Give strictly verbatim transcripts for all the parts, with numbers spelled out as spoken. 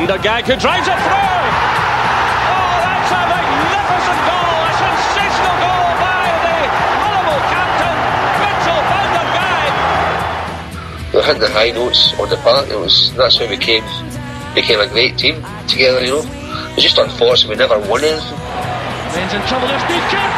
Peter Gagg who drives it through. Oh, that's a magnificent goal, a sensational goal by the Motherwell captain, Mitchell van der Gagg. We had the high notes on the park. It was that's how we came became a great team together. You know, it's just unfortunate we never won anything. Ben's in trouble. There's Newkirk.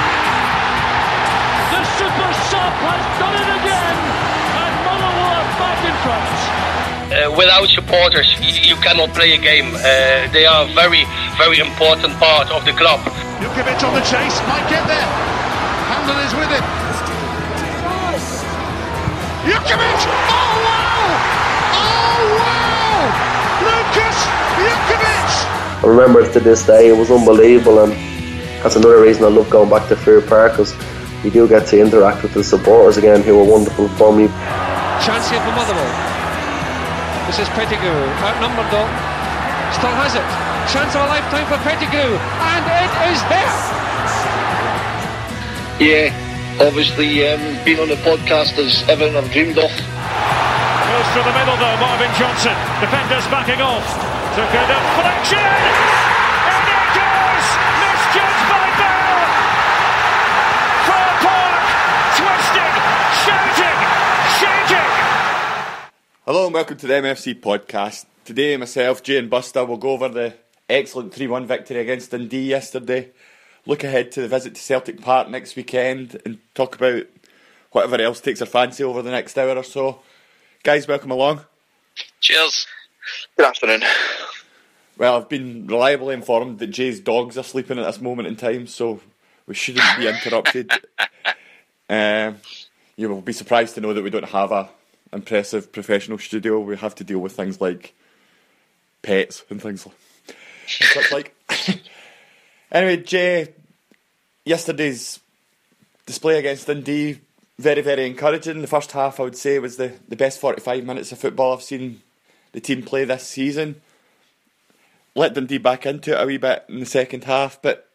The super sub has done it again, and Motherwell are back in front. Uh, without supporters, you, you cannot play a game. Uh, they are a very, very important part of the club. Jukovic on the chase, might get there. Handel is with him. Jukovic! Oh wow! Oh wow! Lucas Jukovic! I remember it to this day. It was unbelievable, and that's another reason I love going back to Fair Park, because you do get to interact with the supporters again, who were wonderful for me. Chance here for Motherwell. This is Pettigrew, outnumbered though. Still has it. Chance of a lifetime for Pettigrew, and it is there. Yeah, obviously um, being on the podcast is everything I've dreamed of. Goes through the middle though, Marvin Johnson. Defenders backing off. Took a deflection. And it goes. Misjudged by Bell. Fir Park. Twisting. Shouting. Shaking. Hello and welcome to the M F C podcast. Today myself, Jay and Buster will go over the excellent three one victory against Dundee yesterday, look ahead to the visit to Celtic Park next weekend, and talk about whatever else takes our fancy over the next hour or so. Guys, welcome along. Cheers. Good afternoon. Well, I've been reliably informed that Jay's dogs are sleeping at this moment in time, so we shouldn't be interrupted. um, you will be surprised to know that we don't have a impressive professional studio. We have to deal with things like pets and things like and such like. Anyway, Jay, yesterday's display against Dundee, very, very encouraging. The first half, I would say, was the, the best forty-five minutes of football I've seen the team play this season. Let Dundee back into it a wee bit in the second half, but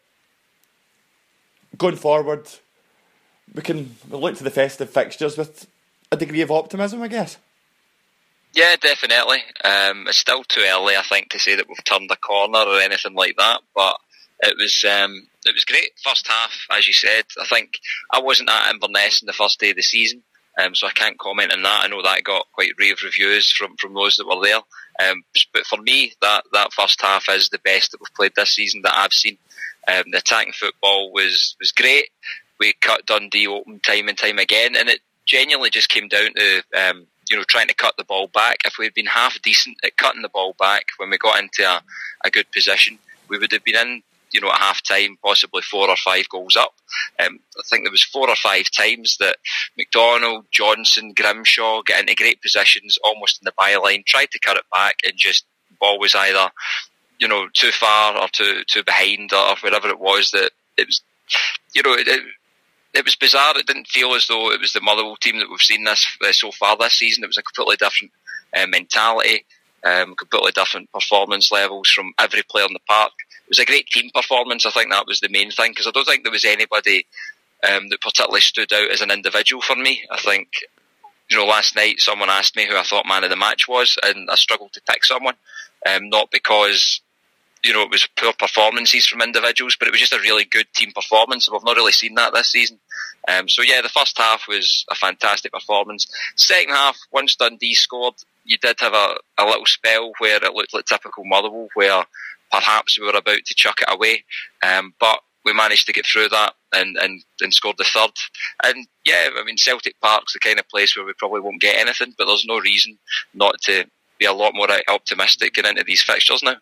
going forward, we can look to the festive fixtures with a degree of optimism, I guess. Yeah, definitely. Um, it's still too early, I think, to say that we've turned a corner or anything like that, but it was um, it was great. First half, as you said, I think I wasn't at Inverness in the first day of the season, um, so I can't comment on that. I know that got quite rave reviews from, from those that were there. Um, but for me, that, that first half is the best that we've played this season that I've seen. Um, the attacking football was, was great. We cut Dundee open time and time again, and it genuinely just came down to um, you know trying to cut the ball back. If we'd been half decent at cutting the ball back when we got into a, a good position, we would have been in you know at half time possibly four or five goals up. Um, I think there was four or five times that McDonald, Johnson, Grimshaw get into great positions almost in the byline, tried to cut it back, and just the ball was either you know too far or too too behind or wherever it was that it was you know it, it, It was bizarre. It didn't feel as though it was the Motherwell team that we've seen this uh, so far this season. It was a completely different uh, mentality, um, completely different performance levels from every player in the park. It was a great team performance. I think that was the main thing, because I don't think there was anybody um, that particularly stood out as an individual for me. I think, you know, last night someone asked me who I thought man of the match was, and I struggled to pick someone, um, not because you know, it was poor performances from individuals, but it was just a really good team performance, and we've not really seen that this season. Um, so yeah, the first half was a fantastic performance. Second half, once Dundee scored, you did have a, a little spell where it looked like typical Motherwell, where perhaps we were about to chuck it away, um, but we managed to get through that and, and, and scored the third. And yeah, I mean, Celtic Park's the kind of place where we probably won't get anything, but there's no reason not to be a lot more optimistic going into these fixtures now.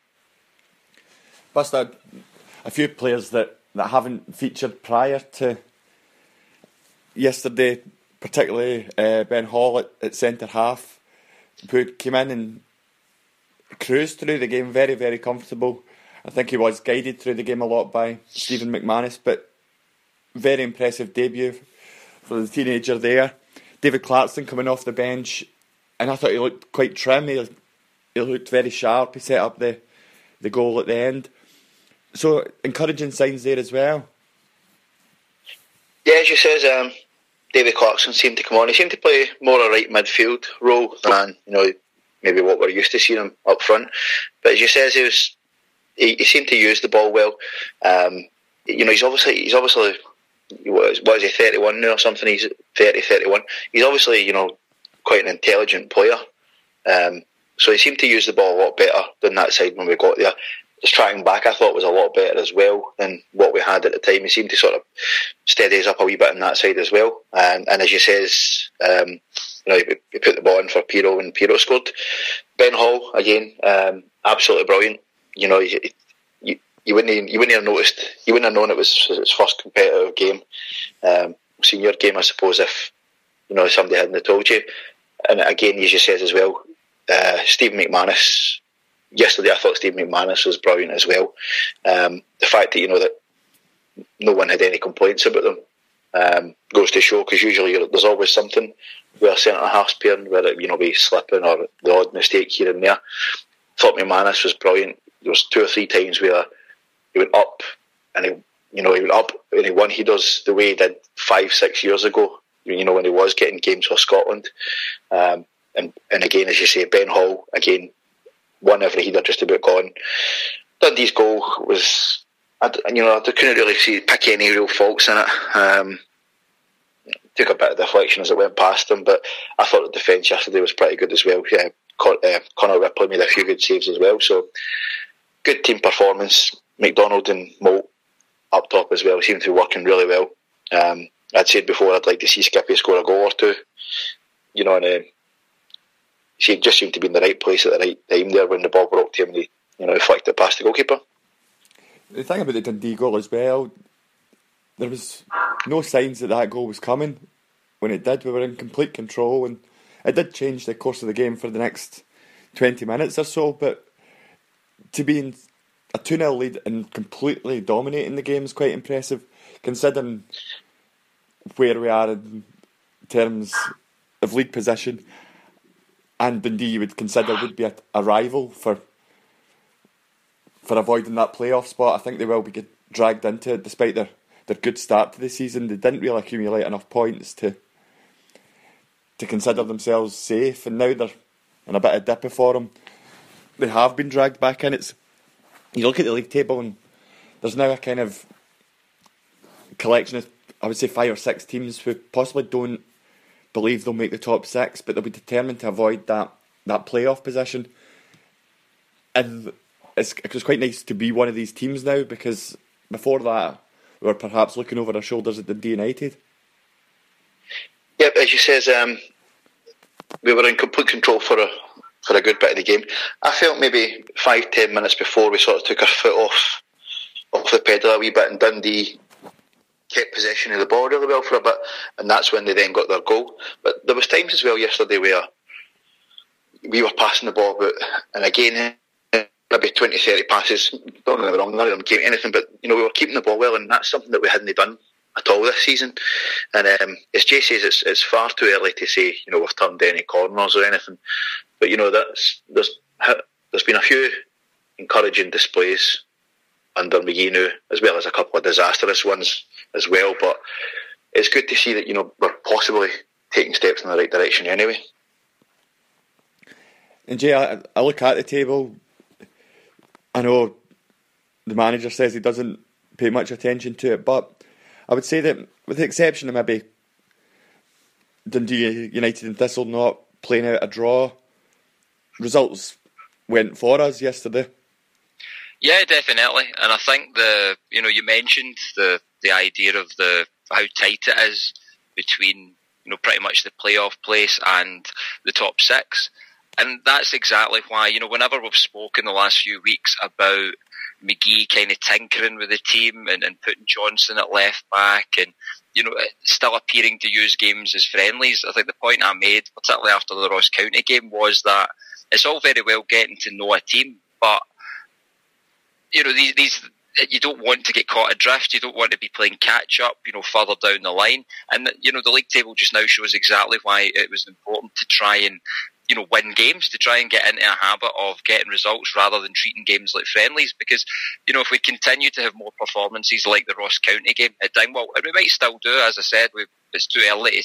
Buster, a few players that, that haven't featured prior to yesterday, particularly uh, Ben Hall at, at centre half, who came in and cruised through the game, very, very comfortable. I think he was guided through the game a lot by Stephen McManus, but very impressive debut for the teenager there. David Clarkson coming off the bench, and I thought he looked quite trim. He, he looked very sharp. He set up the, the goal at the end. So, encouraging signs there as well. Yeah, as you says, um, David Clarkson seemed to come on. He seemed to play more a right midfield role than, you know, maybe what we're used to seeing him up front. But as you says, he was he, he seemed to use the ball well. Um, you know, he's obviously he's obviously what is, what is he thirty-one now or something? He's thirty, thirty-one. He's obviously, you know, quite an intelligent player. Um, so he seemed to use the ball a lot better than that side when we got there. His tracking back, I thought, was a lot better as well than what we had at the time. He seemed to sort of steady us up a wee bit on that side as well. And, and as you says, um, you know, he, he put the ball in for Pirro and Pirro scored. Ben Hall, again, um, absolutely brilliant. You know, you, you, you wouldn't you wouldn't have noticed, you wouldn't have known it was his first competitive game, um, senior game, I suppose, if, you know, somebody hadn't told you. And again, as you says as well, uh, Stephen McManus. Yesterday, I thought Steve McManus was brilliant as well. Um, the fact that, you know, that no one had any complaints about them um, goes to show, because usually you're, there's always something with a centre half's pairing, whether it, you know, be slipping or the odd mistake here and there. I thought McManus was brilliant. There was two or three times where he went up and he, you know, he went up and he won. He does the way he did five, six years ago, you know, when he was getting games for Scotland. Um, and, and again, as you say, Ben Hall, again, won every header just about gone. Dundee's goal was, I, you know, I couldn't really see pick any real faults in it. Um, took a bit of deflection as it went past him, but I thought the defence yesterday was pretty good as well. Yeah, Con- uh, Connor Ripley made a few good saves as well. So good team performance. McDonald and Moult up top as well seem to be working really well. Um, I'd said before I'd like to see Skippy score a goal or two. You know, and uh, she just seemed to be in the right place at the right time there when the ball broke to him and he, you know, flicked it past the goalkeeper. The thing about the Dundee goal as well, there was no signs that that goal was coming. When it did, we were in complete control, and it did change the course of the game for the next twenty minutes or so, but to be in a two nil lead and completely dominating the game is quite impressive, considering where we are in terms of league position. And Dundee, you would consider, would be a, a rival for for avoiding that playoff spot. I think they will be get dragged into it, despite their, their good start to the season. They didn't really accumulate enough points to to consider themselves safe, and now they're in a bit of dipper for them. They have been dragged back in. It's, you look at the league table, and there's now a kind of collection of, I would say, five or six teams who possibly don't believe they'll make the top six, but they'll be determined to avoid that, that playoff position. And it's, it's quite nice to be one of these teams now, because before that we were perhaps looking over our shoulders at Dundee United. Yep, as you says, um, we were in complete control for a for a good bit of the game. I felt maybe five, ten minutes before we sort of took our foot off off the pedal a wee bit, and Dundee kept possession of the ball really well for a bit, and that's when they then got their goal. But there was times as well yesterday where we were passing the ball about, and again, maybe twenty, thirty passes, don't get me wrong, none of them came to anything, but you know, we were keeping the ball well, and that's something that we hadn't done at all this season. And um, as Jay says, it's, it's far too early to say, you know, we've turned any corners or anything, but you know, that's there's there's been a few encouraging displays under McGee now, as well as a couple of disastrous ones as well, but it's good to see that, you know, we're possibly taking steps in the right direction anyway. And Jay, I, I look at the table, I know the manager says he doesn't pay much attention to it, but I would say that with the exception of maybe Dundee United and Thistle not playing out a draw, results went for us yesterday. Yeah, definitely. And I think the, you know, you mentioned the the idea of the how tight it is between, you know, pretty much the playoff place and the top six. And that's exactly why, you know, whenever we've spoken the last few weeks about McGee kind of tinkering with the team and, and putting Johnson at left back and, you know, still appearing to use games as friendlies, I think the point I made, particularly after the Ross County game, was that it's all very well getting to know a team, but you know, these, these, you don't want to get caught adrift. You don't want to be playing catch up, you know, further down the line. And, you know, the league table just now shows exactly why it was important to try and, you know, win games, to try and get into a habit of getting results rather than treating games like friendlies. Because, you know, if we continue to have more performances like the Ross County game at Dingwall, and we might still do, as I said, we, it's too early to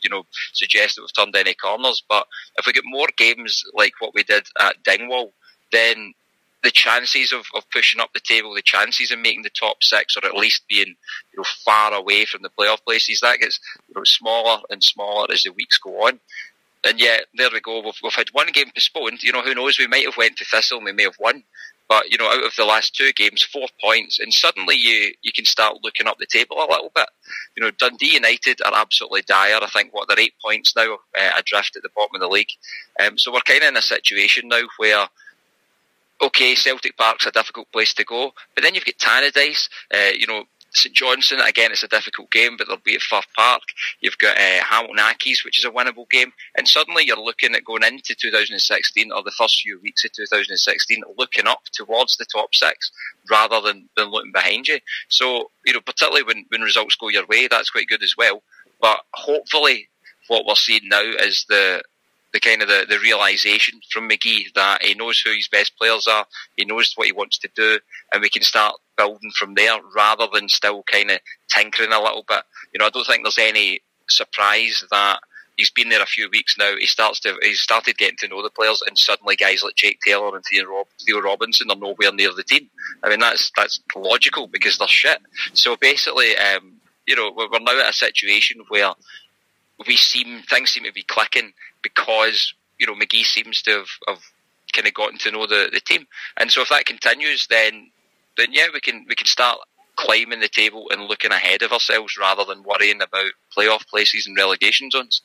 you know, suggest that we've turned any corners. But if we get more games like what we did at Dingwall, then the chances of, of pushing up the table, the chances of making the top six, or at least being, you know, far away from the playoff places, that gets, you know, smaller and smaller as the weeks go on. And yet, there we go. We've, we've had one game postponed. You know, who knows? We might have went to Thistle and we may have won. But, you know, out of the last two games, four points, and suddenly you, you can start looking up the table a little bit. You know, Dundee United are absolutely dire. I think, what, they're eight points now, uh, adrift at the bottom of the league. Um, so we're kind of in a situation now where, okay, Celtic Park's a difficult place to go, but then you've got Tannadice, uh, you know, St Johnstone, again, it's a difficult game, but they'll be at Firth Park. You've got uh, Hamilton Accies, which is a winnable game, and suddenly you're looking at going into two thousand sixteen, or the first few weeks of two thousand sixteen, looking up towards the top six, rather than, than looking behind you. So, you know, particularly when, when results go your way, that's quite good as well. But hopefully, what we're seeing now is the the kind of the, the realisation from McGee that he knows who his best players are, he knows what he wants to do, and we can start building from there rather than still kind of tinkering a little bit. You know, I don't think there's any surprise that he's been there a few weeks now. He starts to he's started getting to know the players, and suddenly guys like Jake Taylor and Theo, Rob, Theo Robinson are nowhere near the team. I mean, that's that's logical because they're shit. So basically, um, you know, we're now at a situation where we seem things seem to be clicking because, you know, McGee seems to have, have kind of gotten to know the, the team, and so if that continues, then then yeah, we can we can start climbing the table and looking ahead of ourselves rather than worrying about playoff places and relegation zones.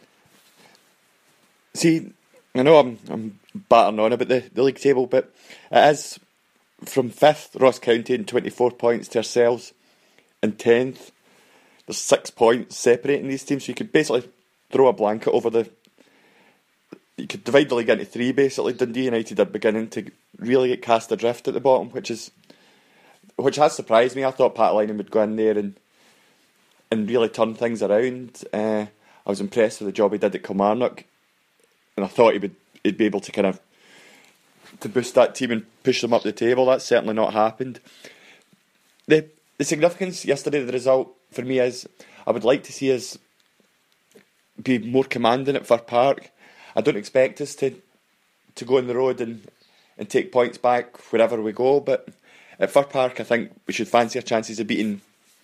See, I know I'm I'm battering on about the, the league table, but it is from fifth, Ross County, in twenty-four points, to ourselves in tenth. There's six points separating these teams, so you could basically throw a blanket over the. You could divide the league into three, basically. Dundee United are beginning to really get cast adrift at the bottom, which is which has surprised me. I thought Pat Lynam would go in there and and really turn things around. Uh, I was impressed with the job he did at Kilmarnock, and I thought he would he'd be able to kind of to boost that team and push them up the table. That's certainly not happened. The the significance yesterday of the result for me is I would like to see us be more commanding at Firth Park. I don't expect us to to go on the road and, and take points back wherever we go, but at Firth Park I think we should fancy our chances of beating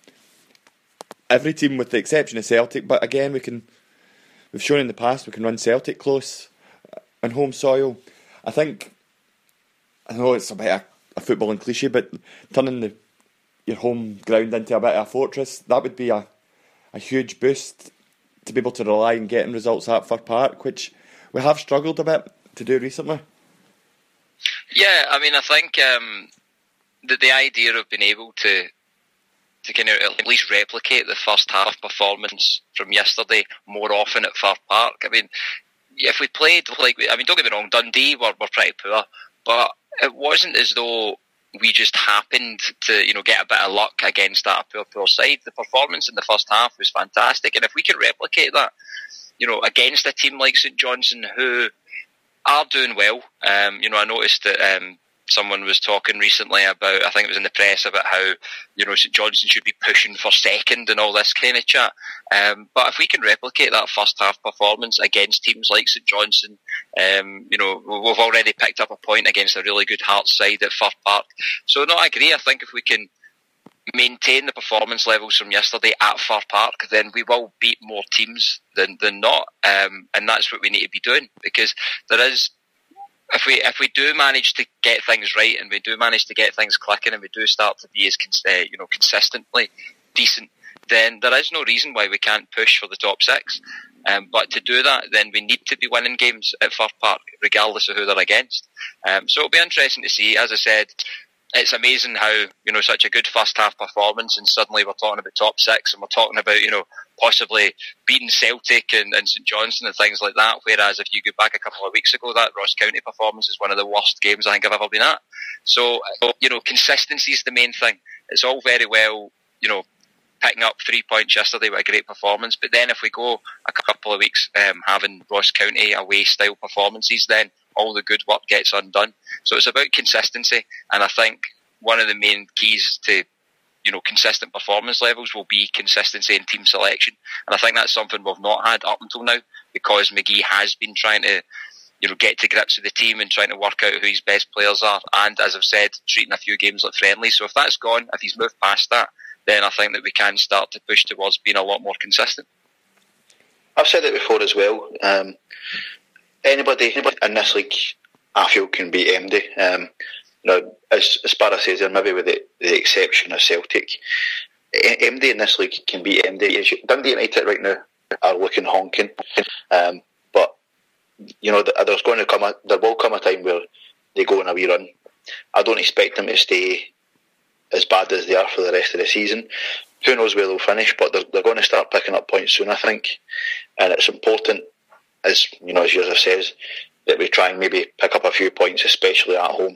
every team with the exception of Celtic. But again, we can we've shown in the past we can run Celtic close on home soil. I think I know it's a bit of a footballing cliche, but turning the your home ground into a bit of a fortress, that would be a, a huge boost to be able to rely on getting results at Firth Park, which we have struggled a bit to do recently. Yeah, I mean, I think um, the, the idea of being able to to kind of at least replicate the first half performance from yesterday more often at Firth Park. I mean, if we played like, I mean, don't get me wrong, Dundee were, were pretty poor, but it wasn't as though we just happened to, you know, get a bit of luck against that poor, poor side. The performance in the first half was fantastic, and if we can replicate that, you know, against a team like St Johnstone who are doing well, um, you know, I noticed that um, someone was talking recently about, I think it was in the press, about how, you know, St Johnstone should be pushing for second and all this kind of chat. Um, but if we can replicate that first half performance against teams like St Johnstone, um, you know, we've already picked up a point against a really good Hearts side at Firth Park. So no, I agree. I think if we can maintain the performance levels from yesterday at Firth Park, then we will beat more teams than, than not. Um, and that's what we need to be doing, because there is, If we if we do manage to get things right and we do manage to get things clicking and we do start to be as uh, you know consistently decent, then there is no reason why we can't push for the top six. Um, but to do that, then we need to be winning games at Firth Park, regardless of who they're against. Um, so it'll be interesting to see. As I said, it's amazing how, you know, such a good first half performance and suddenly we're talking about top six and we're talking about, you know, possibly beating Celtic and, and St Johnstone and things like that. Whereas if you go back a couple of weeks ago, that Ross County performance is one of the worst games I think I've ever been at. So, you know, consistency is the main thing. It's all very well, you know, picking up three points yesterday with a great performance, but then if we go a couple of weeks um, having Ross County away style performances, then all the good work gets undone. So it's about consistency, and I think one of the main keys to you know, consistent performance levels will be consistency in team selection. And I think that's something we've not had up until now, because McGee has been trying to, you know, get to grips with the team and trying to work out who his best players are. And as I've said, treating a few games like friendly. So if that's gone, if he's moved past that, then I think that we can start to push towards being a lot more consistent. I've said it before as well. Um, anybody, anybody in this league, I feel, can beat M D. Um, you know, as, as Sparrow says there, maybe with the, the exception of Celtic, M D in this league can beat M D. Dundee United right now are looking honking, um, but you know, there's going to come a, there will come a time where they go on a wee run. I don't expect them to stay as bad as they are for the rest of the season. Who knows where they'll finish, but they're, they're going to start picking up points soon, I think. And it's important, as you know, as Joseph says, that we try and maybe pick up a few points, especially at home,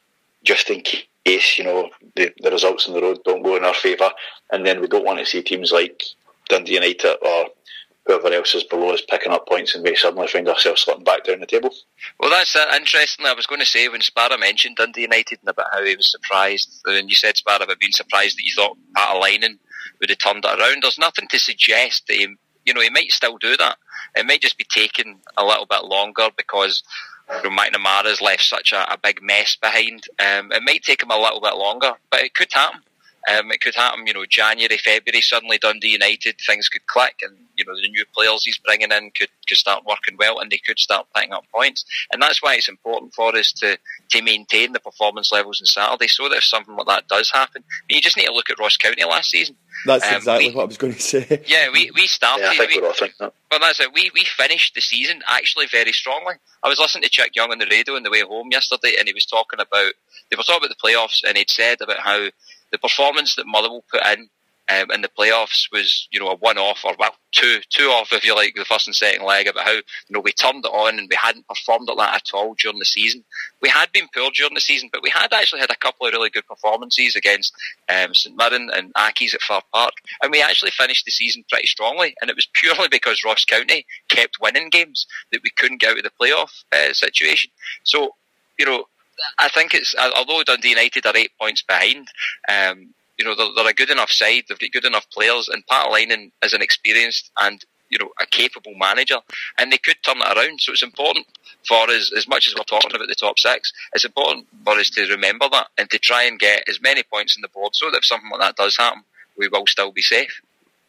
just in case, you know, the, the results on the road don't go in our favour. And then we don't want to see teams like Dundee United or whoever else is below us picking up points and we suddenly find ourselves slipping back down the table. Well, that's uh, interesting. I was going to say, when Sparrow mentioned Dundee United and about how he was surprised, and you said, Sparrow, about being surprised that you thought Paatelainen would have turned it around, there's nothing to suggest that he, you know, he might still do that. It might just be taking a little bit longer because, you know, McNamara's left such a, a big mess behind. Um, it might take him a little bit longer, but it could happen. Um, it could happen, you know, January, February, suddenly Dundee United, things could click, and, you know, the new players he's bringing in could, could start working well, and they could start picking up points. And that's why it's important for us to, to maintain the performance levels on Saturday, so that if something like that does happen, you just need to look at Ross County last season. That's um, exactly we, what I was going to say. Yeah, we, we started... Yeah, I think we, we're all thinking that. Well, that's it. We, we finished the season actually very strongly. I was listening to Chick Young on the radio on the way home yesterday, and he was talking about... They were talking about the playoffs, and he'd said about how the performance that Motherwell put in um, in the playoffs was, you know, a one-off, or well, two, two off if you like, the first and second leg, about how, you know, we turned it on and we hadn't performed at that at all during the season. We had been poor during the season, but we had actually had a couple of really good performances against um, St Mirren and Accies at Fir Park, and we actually finished the season pretty strongly, and it was purely because Ross County kept winning games that we couldn't get out of the playoff uh, situation. So, you know, I think it's, although Dundee United are eight points behind, um, you know, they're, they're a good enough side, they've got good enough players, and Paatelainen is an experienced and, you know, a capable manager, and they could turn it around. So it's important for us, as much as we're talking about the top six, it's important for us to remember that and to try and get as many points on the board so that if something like that does happen, we will still be safe.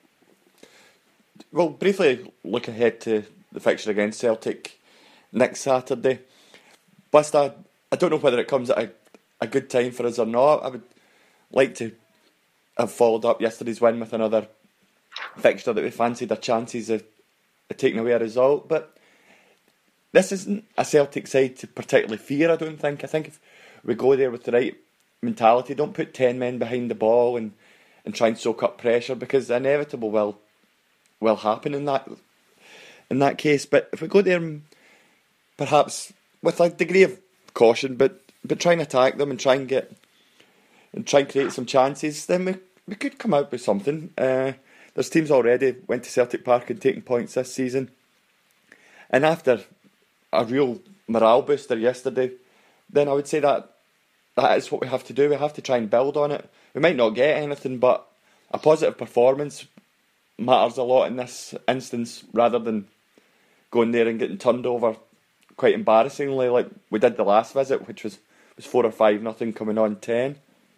Well, briefly look ahead to the fixture against Celtic next Saturday. Buster, I don't know whether it comes at a, a good time for us or not. I would like to have followed up yesterday's win with another fixture that we fancied our chances of, of taking away a result. But this isn't a Celtic side to particularly fear, I don't think. I think if we go there with the right mentality, don't put ten men behind the ball and, and try and soak up pressure, because the inevitable will will happen in that in that case. But if we go there perhaps with a degree of caution, but but try and attack them and try and get and try and create some chances, then we we could come out with something. Uh, there's teams already went to Celtic Park and taken points this season, and after a real morale booster yesterday, then I would say that that is what we have to do. We have to try and build on it. We might not get anything, but a positive performance matters a lot in this instance, rather than going there and getting turned over quite embarrassingly like we did the last visit, which was, was four or five nothing coming on ten.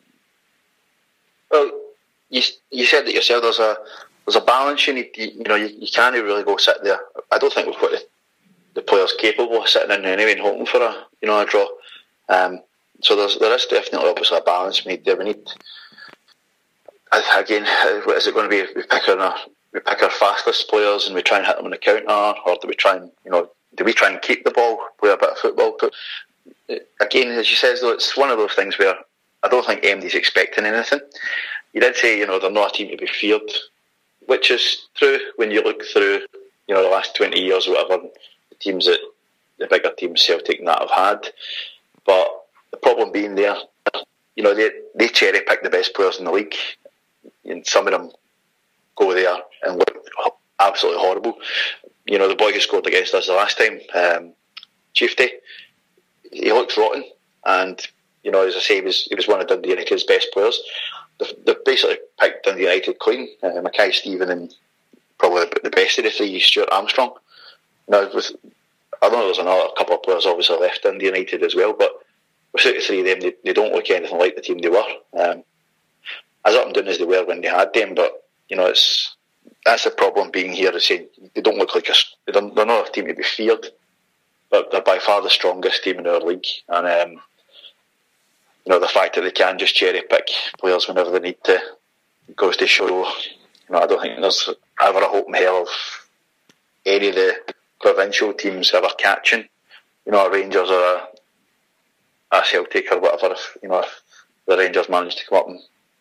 Well, you you said that yourself. There's a there's a balance you need. You, you know, you, you can't really go sit there. I don't think we've got the, the players capable of sitting in anyway and hoping for a you know a draw. Um, so there's there is definitely obviously a balance we need there. We need again. Is it going to be we pick our we pick our fastest players and we try and hit them on the counter, or do we try and you know? Do we try and keep the ball, play a bit of football? But again, as you said, though, it's one of those things where I don't think M D's expecting anything. You did say, you know, they're not a team to be feared, which is true when you look through, you know, the last twenty years or whatever, the teams that, the bigger teams Celtic and that have had. But the problem being there, you know, they, they cherry pick the best players in the league, and some of them go there and look absolutely horrible. You know, the boy who scored against us the last time, um, Chieftain, he looked rotten, and you know, as I say, he was he was one of Dundee United's best players. they've, they've basically picked Dundee United clean. Uh, Mackay Stephen and probably the best of the three, Stuart Armstrong. Now, with I don't know, there's another couple of players obviously left Dundee United as well, but without the three of them, they, they don't look anything like the team they were. Um, as up and down as they were when they had them, but you know, it's that's the problem being here. Is saying they don't look like a they don't, they're not a team to be feared, but they're by far the strongest team in our league, and um, you know, the fact that they can just cherry pick players whenever they need to goes to show. You know, I don't think there's ever a hope in hell of any of the provincial teams ever catching, you know, a Rangers or a, a Celtic or whatever. If, you know, if the Rangers managed to come up and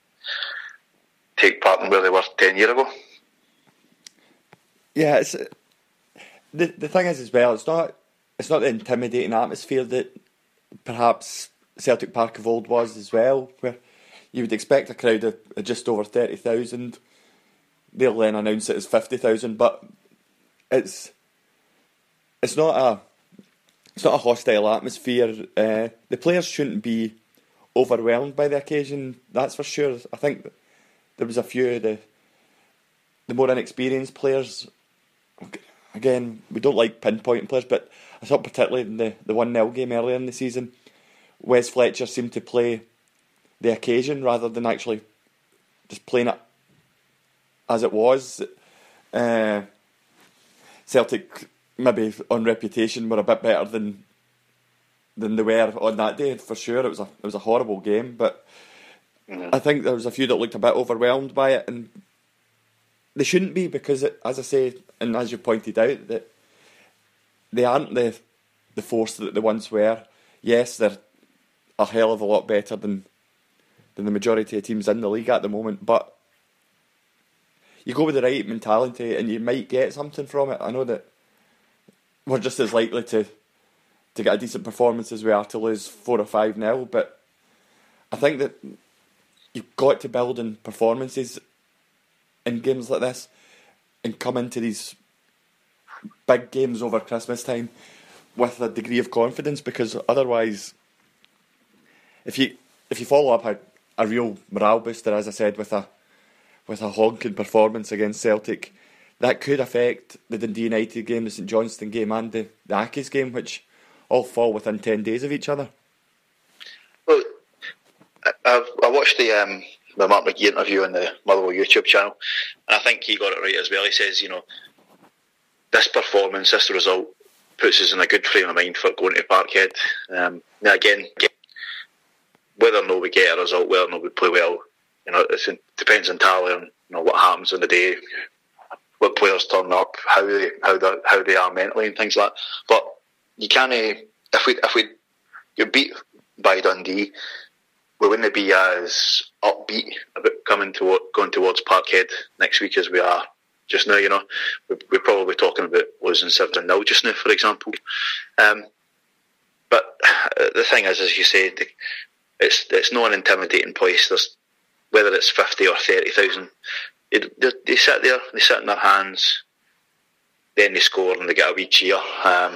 take part in where they were ten years ago. Yeah, it's the the thing is as well. It's not it's not the intimidating atmosphere that perhaps Celtic Park of old was as well, where you would expect a crowd of just over thirty thousand. They'll then announce it as fifty thousand, but it's it's not a it's not a hostile atmosphere. Uh, the players shouldn't be overwhelmed by the occasion. That's for sure. I think there was a few of the the more inexperienced players. Again, we don't like pinpointing players, but I thought particularly in the the one nil game earlier in the season, Wes Fletcher seemed to play the occasion rather than actually just playing it as it was. Uh, Celtic, maybe on reputation, were a bit better than than they were on that day, for sure. It was a it was a horrible game, but mm-hmm. I think there was a few that looked a bit overwhelmed by it, and they shouldn't be, because, it, as I say, and as you pointed out, that they aren't the the force that they once were. Yes, they're a hell of a lot better than than the majority of teams in the league at the moment, but you go with the right mentality and you might get something from it. I know that we're just as likely to to get a decent performance as we are to lose four or five nil, but I think that you've got to build in performances in games like this and come into these big games over Christmas time with a degree of confidence, because otherwise, if you if you follow up a, a real morale booster, as I said, with a with a honking performance against Celtic, that could affect the Dundee United game, the St Johnstone game and the, the Accies game, which all fall within ten days of each other. Well, I, I watched the um, the Mark McGee interview on the Motherwell YouTube channel, and I think he got it right as well. He says, you know, this performance, this result, puts us in a good frame of mind for going to Parkhead. Um, now again, whether or not we get a result, whether or not we play well, you know, it depends entirely on, you know, what happens on the day, what players turn up, how they how they how they are mentally and things like that. But you can't, if we if we get beat by Dundee, we wouldn't be as upbeat about coming to going towards Parkhead next week as we are just now. You know, we're probably talking about losing seven nil just now, for example. Um, but the thing is, as you said, it's it's not an intimidating place. There's, whether it's fifty or thirty thousand, they, they sit there, they sit in their hands, then they score and they get a wee cheer. Um,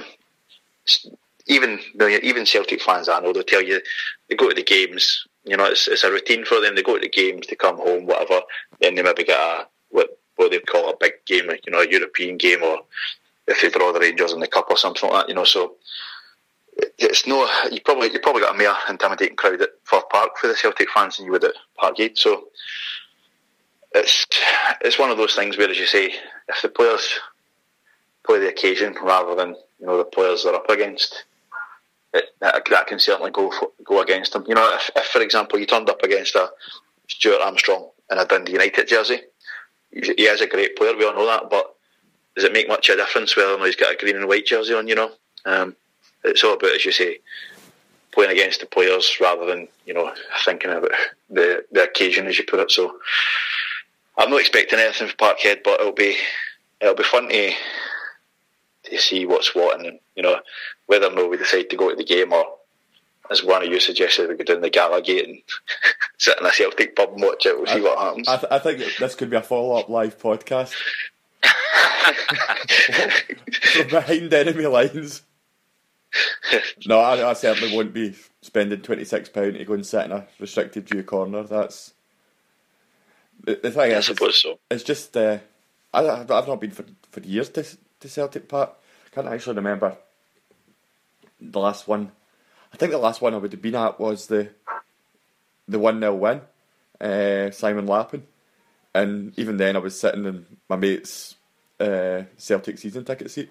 even even Celtic fans, I know, they'll tell you they go to the games. You know, it's it's a routine for them. They go to the games, they come home, whatever. Then they maybe get a what what they call a big game, you know, a European game, or if they draw the Rangers in the cup or something like that. You know, so it's no. You probably you probably got a more intimidating crowd at Firth Park for the Celtic fans than you would at Parkgate. So it's it's one of those things where, as you say, if the players play the occasion rather than, you know, the players they're up against, it, that, that can certainly go for, go against them. You know, if, if for example you turned up against a Stuart Armstrong in a Dundee United jersey, he is a great player, we all know that, but does it make much of a difference whether or not he's got a green and white jersey on? You know, um, it's all about, as you say, playing against the players rather than, you know, thinking about the the occasion, as you put it. So I'm not expecting anything from Parkhead, but it'll be it'll be fun to to see what's what, and, you know, whether or not we decide to go to the game, or, as one of you suggested, we go down the Gallagate and sit in a Celtic pub and watch it. We'll see I, what happens. I, th- I think this could be a follow-up live podcast. From behind enemy lines. No, I, I certainly won't be spending twenty-six pounds to go and sit in a restricted view corner. That's The, the thing I is, suppose it's, so. It's just uh, I, I've not been for for years to to Celtic Park. I can't actually remember the last one. I think the last one I would have been at was the the one nil win, uh, Simon Lappin, and even then I was sitting in my mate's uh, Celtic season ticket seat.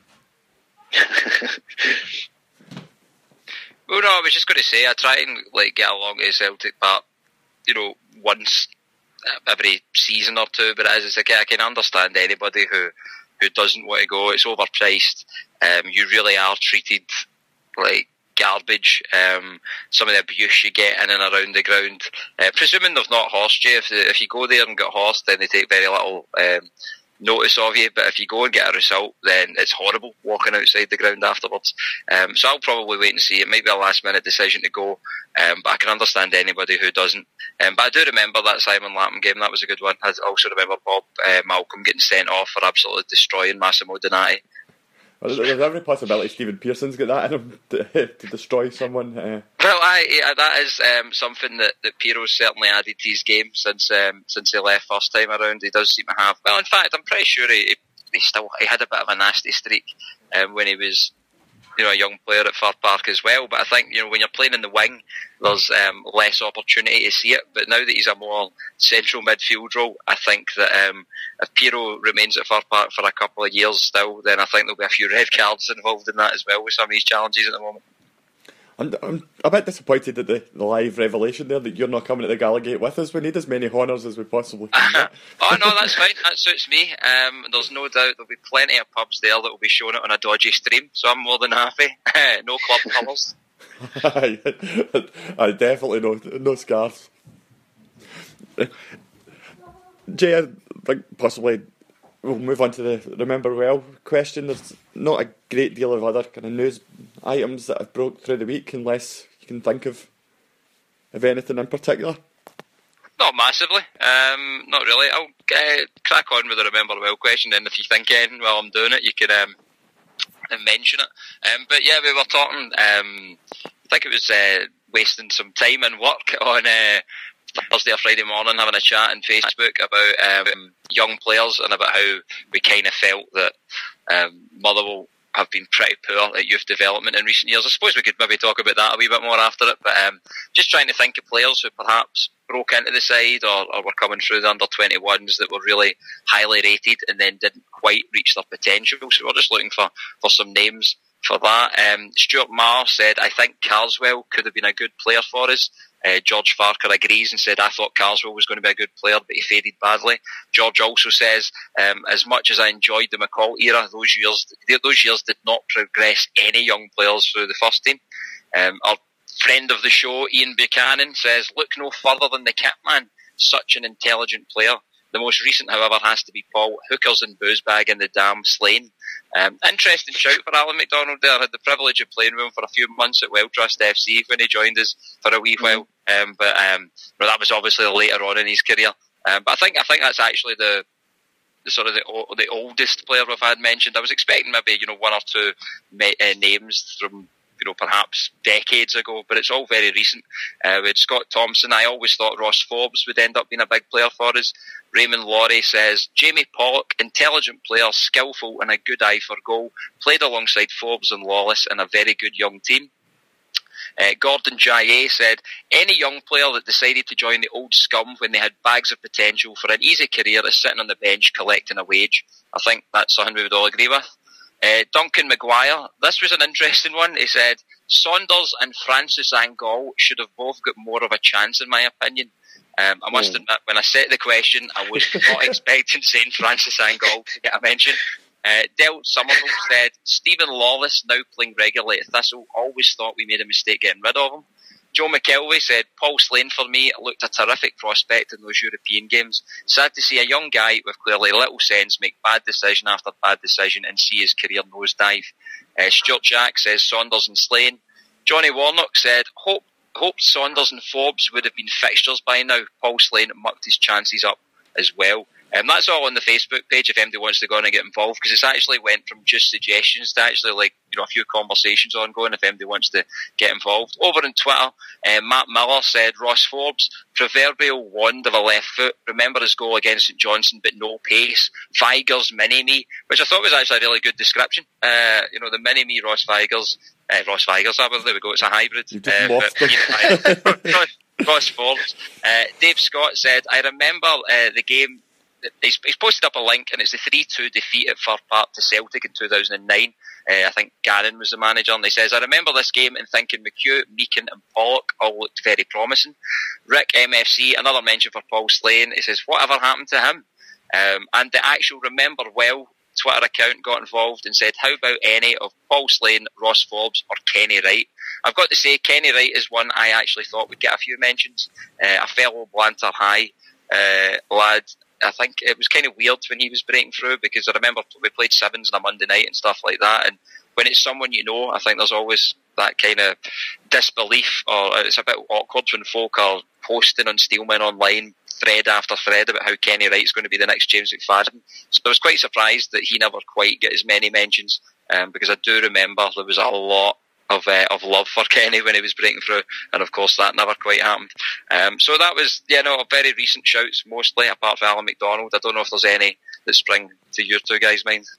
Well, no, I was just going to say I try and like get along to Celtic Park, you know, once every season or two. But as it's like I can understand anybody who who doesn't want to go. It's overpriced. Um, you really are treated like garbage. Um, some of the abuse you get in and around the ground. Uh, presuming they've not horsed you, if if you go there and get horsed, then they take very little um, notice of you. But if you go and get a result, then it's horrible walking outside the ground afterwards. Um, so I'll probably wait and see. It might be a last minute decision to go, um, but I can understand anybody who doesn't. Um, but I do remember that Simon Lappin game. That was a good one. I also remember Bob uh, Malcolm getting sent off for absolutely destroying Massimo Donati. Well, there's every possibility Stephen Pearson's got that in him to, to destroy someone. Uh. Well, I, yeah, that is um, something that, that Piro's certainly added to his game since um, since he left first time around. He does seem to have. Well, in fact, I'm pretty sure he, he still he had a bit of a nasty streak um, when he was, you know, a young player at Fir Park as well. But I think, you know, when you're playing in the wing, there's um, less opportunity to see it. But now that he's a more central midfield role, I think that um, if Piro remains at Fir Park for a couple of years still, then I think there'll be a few red cards involved in that as well with some of these challenges at the moment. I'm, I'm a bit disappointed at the, the live revelation there that you're not coming to the Gallagate with us. We need as many honours as we possibly can. Oh no, that's fine. That suits me. Um, there's no doubt there'll be plenty of pubs there that will be showing it on a dodgy stream, so I'm more than happy. No club colours. I definitely no no scarves. Jay, I think possibly we'll move on to the Remember Well question. There's not a great deal of other kind of news items that have broke through the week, unless you can think of of anything in particular. Not massively. Um, not really. I'll uh, crack on with the Remember Well question, and if you think anything while I'm doing it, you can um, mention it. Um, but yeah, we were talking. Um, I think it was uh, wasting some time and work on uh, Thursday or Friday morning, having a chat on Facebook about um, young players and about how we kind of felt that um, Motherwell have been pretty poor at youth development in recent years. I suppose we could maybe talk about that a wee bit more after it, but um, just trying to think of players who perhaps broke into the side or, or were coming through the under twenty-ones that were really highly rated and then didn't quite reach their potential. So we're just looking for, for some names for that. Um, Stuart Marr said, I think Carswell could have been a good player for us. Uh, George Farker agrees and said, I thought Carswell was going to be a good player, but he faded badly. George also says, um, as much as I enjoyed the McCall era, those years those years did not progress any young players through the first team. Um, our friend of the show, Ian Buchanan, says, look no further than the Kit Man, such an intelligent player. The most recent, however, has to be Paul Hookers and Boozebag in the Dam Slane. Um, interesting shout for Alan McDonald there. I had the privilege of playing with him for a few months at Welltrust F C when he joined us for a wee while. Um, but um, well, that was obviously later on in his career. Um, but I think I think that's actually the the sort of the, the oldest player we've had mentioned. I was expecting maybe you know one or two me, uh, names from you know perhaps decades ago, but it's all very recent. Uh, with Scott Thompson, I always thought Ross Forbes would end up being a big player for us. Raymond Laurie says, Jamie Pollock, intelligent player, skillful and a good eye for goal, played alongside Forbes and Lawless in a very good young team. Uh, Gordon Jaye said, any young player that decided to join the old scum when they had bags of potential for an easy career is sitting on the bench collecting a wage. I think that's something we would all agree with. Uh, Duncan Maguire, this was an interesting one. He said, Saunders and Francis Angol should have both got more of a chance in my opinion. Um, I must mm. admit, when I set the question, I was not expecting Saint Francis Angol to get a mention. Uh, Del Somerville said, Stephen Lawless, now playing regularly at Thistle, always thought we made a mistake getting rid of him. Joe McKelvey said, Paul Slane for me looked a terrific prospect in those European games. Sad to see a young guy with clearly little sense make bad decision after bad decision and see his career nosedive. Uh, Stuart Jack says, Saunders and Slane. Johnny Warnock said, hope Hoped Saunders and Forbes would have been fixtures by now. Paul Slane mucked his chances up as well. Um, that's all on the Facebook page if anybody wants to go on and get involved, because it's actually went from just suggestions to actually like you know a few conversations ongoing if anybody wants to get involved. Over on Twitter, uh, Matt Miller said Ross Forbes, proverbial wand of a left foot, remember his goal against St Johnstone but no pace, Vigurs mini-me, which I thought was actually a really good description. Uh, you know, the mini-me Ross Vigurs, uh, Ross Vigurs, there we go, it's a hybrid. Uh, but, you know, Ross Forbes. Uh, Dave Scott said, I remember uh, the game, he's, he's posted up a link, and it's the three two defeat at Fir Park to Celtic in two thousand nine. Uh, I think Gannon was the manager, and he says, I remember this game and thinking McHugh, Meakin and Pollock all looked very promising. Rick M F C, another mention for Paul Slane, he says, whatever happened to him? Um, and the actual Remember Well Twitter account got involved and said, how about any of Paul Slane, Ross Forbes or Kenny Wright? I've got to say, Kenny Wright is one I actually thought would get a few mentions. Uh, a fellow Blantyre High uh, lad. I think it was kind of weird when he was breaking through, because I remember we played sevens on a Monday night and stuff like that, and when it's someone you know, I think there's always that kind of disbelief, or it's a bit awkward when folk are posting on Steelman online thread after thread about how Kenny Wright's going to be the next James McFadden. So I was quite surprised that he never quite get as many mentions, um, because I do remember there was a lot of uh, of love for Kenny when he was breaking through, and of course that never quite happened. Um, so that was, you know, very recent shouts mostly, apart from Alan McDonald. I don't know if there's any that spring to your two guys' minds.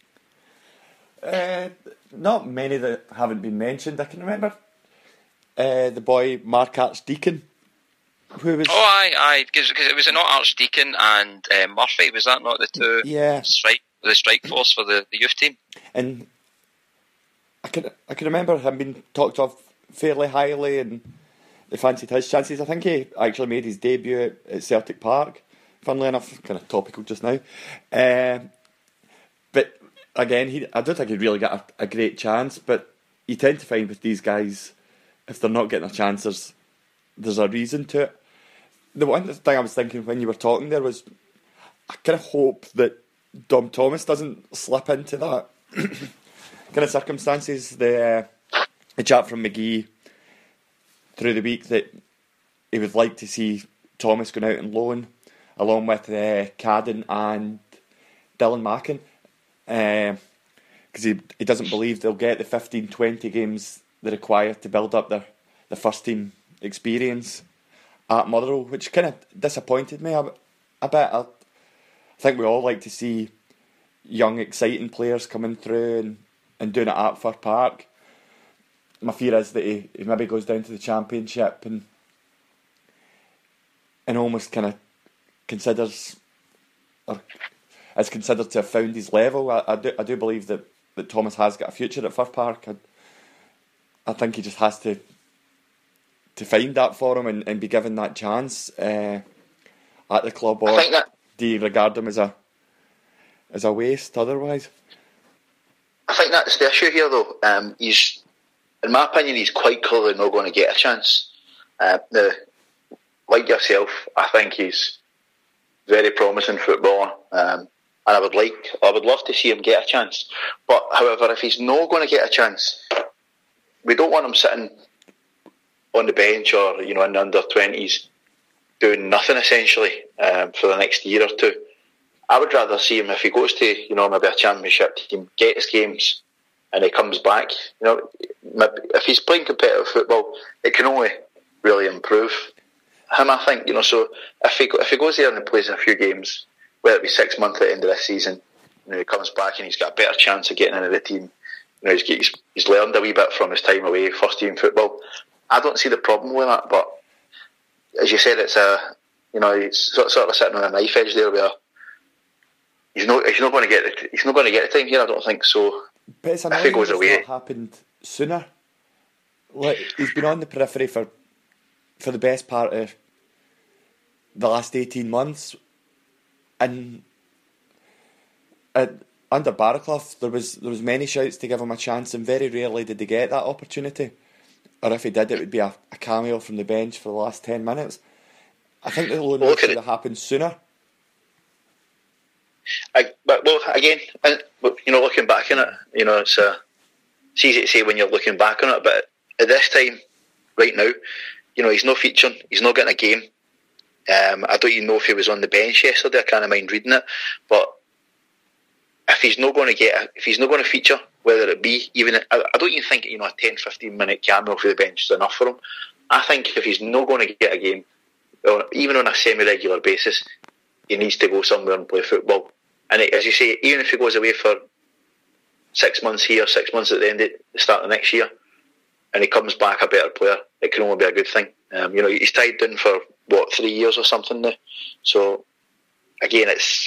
Uh, not many that haven't been mentioned. I can remember uh, the boy Mark Archdeacon, who was... Oh, aye, aye, because it was not Archdeacon and uh, Murphy, was that not the two yeah. strike the strike force for the, the youth team? And I can I can remember him being talked of fairly highly, and they fancied his chances. I think he actually made his debut at, at Celtic Park, funnily enough, kind of topical just now. Uh, but again, he I don't think he'd really get a, a great chance, but you tend to find with these guys, if they're not getting a chance, there's, there's a reason to it. The one thing I was thinking when you were talking there was, I kind of hope that Dom Thomas doesn't slip into that kind of circumstances. The, uh, the chat from McGee through the week that he would like to see Thomas going out on loan, along with uh, Cadden and Dylan Mackin, because uh, he, he doesn't believe they'll get the fifteen twenty games they require to build up their, their first team experience at Motherwell, which kind of disappointed me a, a bit. I, I think we all like to see young, exciting players coming through and, and doing it at Fir Park. My fear is that he, he maybe goes down to the Championship and and almost kind of considers, or is considered to have found his level. I, I do I do believe that, that Thomas has got a future at Fir Park. I, I think he just has to to find that for him and, and be given that chance uh, at the club. Or that, do you regard him as a as a waste otherwise? I think that's the issue here, though. Um, he's, in my opinion, he's quite clearly not going to get a chance. Uh, the, like yourself, I think he's very promising footballer, um, and I would like, I would love to see him get a chance. But however, if he's not going to get a chance, we don't want him sitting on the bench or, you know, in the under twenties doing nothing essentially um, for the next year or two. I would rather see him, if he goes to, you know, maybe a championship team, get his games, and he comes back. You know, if he's playing competitive football, it can only really improve him, I think. You know, so if he if he goes there and plays a few games, whether it be six months at the end of this season, you know, he comes back and he's got a better chance of getting into the team. You know, he's he's, he's learned a wee bit from his time away, first team football. I don't see the problem with that, but as you said, it's a, you know, he's sort of sitting on a knife edge there where he's not he's not going to get the, he's not going to get the time here. I don't think so. But it's if he goes away, it's not happened sooner. Like, he's been on the periphery for for the best part of the last eighteen months, and at, under Barraclough there was there was many shouts to give him a chance, and very rarely did they get that opportunity. Or if he did, it would be a, a cameo from the bench for the last ten minutes. I think the loan well, should have happened sooner. I, but well, again, you know, looking back on it, you know, it's, uh, it's easy to say when you're looking back on it, but at this time, right now, you know, he's not featuring, he's not getting a game. Um, I don't even know if he was on the bench yesterday. I can't mind reading it, but if he's not going to get, a, if he's not going to feature, whether it be even, I, I don't even think you know a ten, fifteen minute cameo for the bench is enough for him. I think if he's not going to get a game, or even on a semi-regular basis, he needs to go somewhere and play football. And it, as you say, even if he goes away for six months here, six months at the end of the start of next year, and he comes back a better player, it can only be a good thing. Um, you know, he's tied down for what three years or something now. So again, it's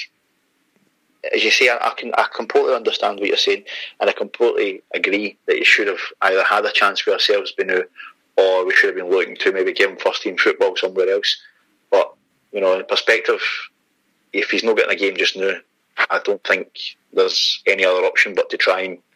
as you say, I, I can I completely understand what you're saying, and I completely agree that he should have either had a chance for ourselves by now, or we should have been looking to maybe give him first team football somewhere else. But you know, in perspective, if he's not getting a game just now, I don't think there's any other option but to try and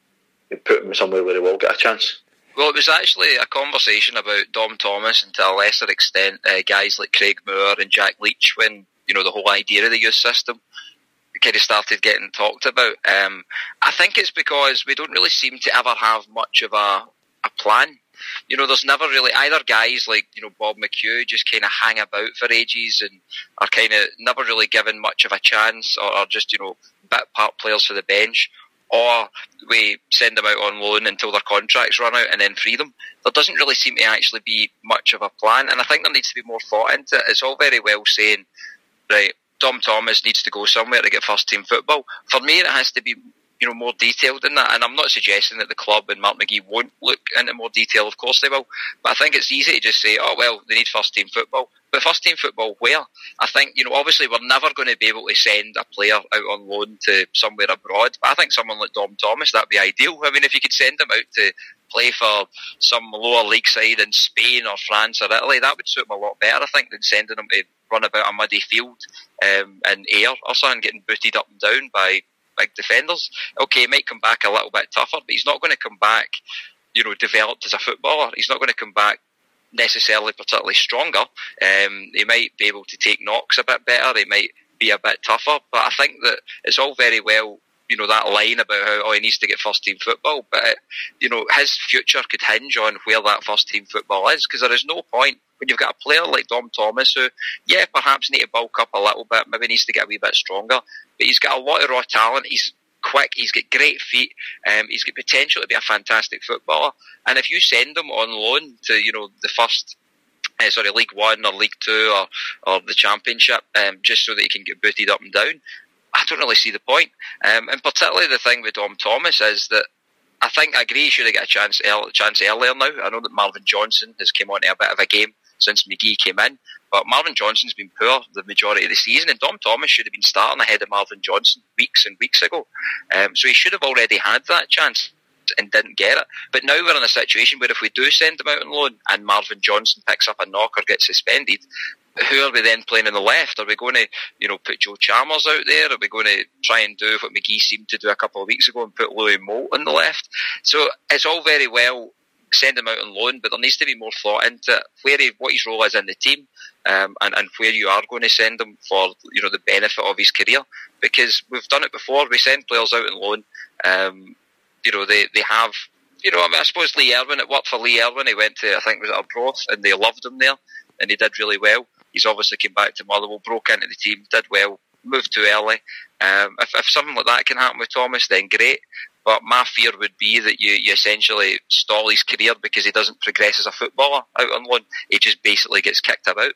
put him somewhere where he will get a chance. Well, it was actually a conversation about Dom Thomas and to a lesser extent uh, guys like Craig Moore and Jack Leach when, you know, the whole idea of the youth system kind of started getting talked about. Um, I think it's because we don't really seem to ever have much of a, a plan. You know, there's never really either guys like, you know, Bob McHugh just kind of hang about for ages and are kind of never really given much of a chance or, or just, you know, bit part players for the bench, or we send them out on loan until their contracts run out and then free them. There doesn't really seem to actually be much of a plan, and I think there needs to be more thought into it. It's all very well saying, right, Dom Thomas needs to go somewhere to get first team football. For me, it has to be, you know, more detailed than that, and I'm not suggesting that the club and Mark McGee won't look into more detail. Of course they will, but I think it's easy to just say, oh well, they need first team football. But first team football where? I think, you know, obviously we're never going to be able to send a player out on loan to somewhere abroad, but I think someone like Dom Thomas, that'd be ideal. I mean, if you could send him out to play for some lower league side in Spain or France or Italy, that would suit him a lot better, I think, than sending him to run about a muddy field um, in Ayr or something, getting booted up and down by big defenders. Okay, he might come back a little bit tougher, but he's not going to come back, you know, developed as a footballer. He's not going to come back necessarily particularly stronger. Um, he might be able to take knocks a bit better. He might be a bit tougher. But I think that it's all very well, you know, that line about how, oh, he needs to get first team football. But, it, you know, his future could hinge on where that first team football is, because there is no point when you've got a player like Dom Thomas who, yeah, perhaps need to bulk up a little bit, maybe needs to get a wee bit stronger, but he's got a lot of raw talent. He's quick, he's got great feet, um, he's got potential to be a fantastic footballer, and if you send him on loan to, you know, the first uh, sorry, League One or League Two or, or the Championship, um, just so that he can get booted up and down, I don't really see the point. Um, and particularly the thing with Dom Thomas is that I think I agree he should have got a chance, a chance earlier now. I know that Marvin Johnson has come on to a bit of a game since McGee came in, but Marvin Johnson's been poor the majority of the season, and Dom Thomas should have been starting ahead of Marvin Johnson weeks and weeks ago. Um, so he should have already had that chance and didn't get it. But now we're in a situation where if we do send him out on loan and Marvin Johnson picks up a knock or gets suspended, who are we then playing on the left? Are we going to, you know, put Joe Chalmers out there? Are we going to try and do what McGee seemed to do a couple of weeks ago and put Louis Moult on the left? So it's all very well send him out on loan, but there needs to be more thought into where he, what his role is in the team, um, and, and where you are going to send him for, you know, the benefit of his career. Because we've done it before. We send players out on loan. Um, you know, they, they have, you know, I mean, I suppose Lee Erwin, it worked for Lee Erwin. He went to, I think, was it Arbroath, and they loved him there, and he did really well. He's obviously came back to Motherwell, broke into the team, did well, moved too early. Um, if, if something like that can happen with Thomas, then great. But my fear would be that you, you essentially stall his career because he doesn't progress as a footballer out on loan. He just basically gets kicked about.